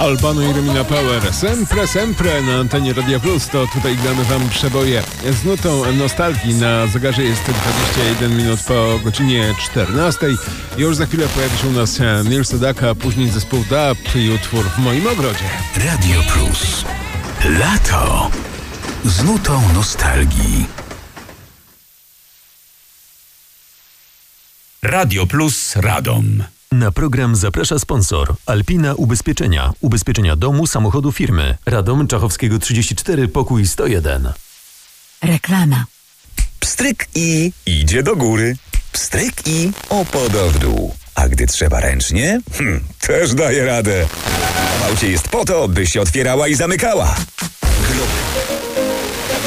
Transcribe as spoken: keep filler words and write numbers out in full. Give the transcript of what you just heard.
Albano i Romina Power. Sempre, sempre na antenie Radia Plus. To tutaj gramy wam przeboje z nutą nostalgii. Na zegarze jest dwadzieścia jeden minut po godzinie czternastej. Już za chwilę pojawi się u nas Neil Sedaka, później zespół Dub i utwór W moim ogrodzie. Radio Plus. Lato z nutą nostalgii. Radio Plus Radom. Na program zaprasza sponsor Alpina Ubezpieczenia. Ubezpieczenia domu, samochodu, firmy. Radom, Czachowskiego trzydzieści cztery, pokój sto jeden. Reklama. Pstryk i idzie do góry. Pstryk i opada w dół. A gdy trzeba ręcznie, hmm, też daje radę. W aucie jest po to, by się otwierała i zamykała.